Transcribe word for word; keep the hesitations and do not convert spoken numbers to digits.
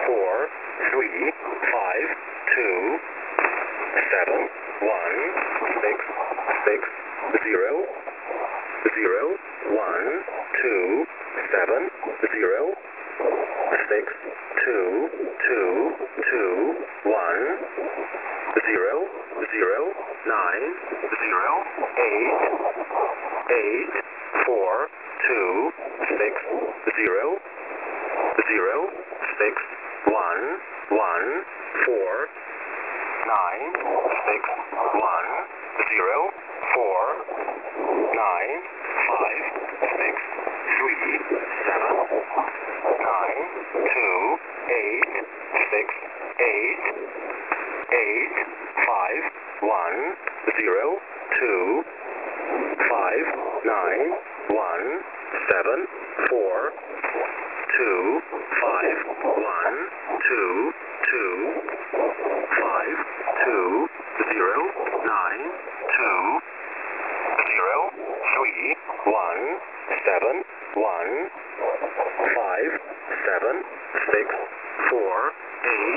four, three, five, two, seven, one, six, six, zero, zero, one, two, seven, zero, six, two, two, two, one, zero, zero, nine, zero, eight, eight, four, two, six, zero, zero, six, one, one, four, nine, six, one, zero, four, nine, five, six, three, seven, nine, two, eight, six, eight, eight, five, one, zero, two, five, nine, one, seven, four, two, five, one, two, two, five, two, zero, nine, two, zero, three, one, seven, one, five, seven, six, four, eight.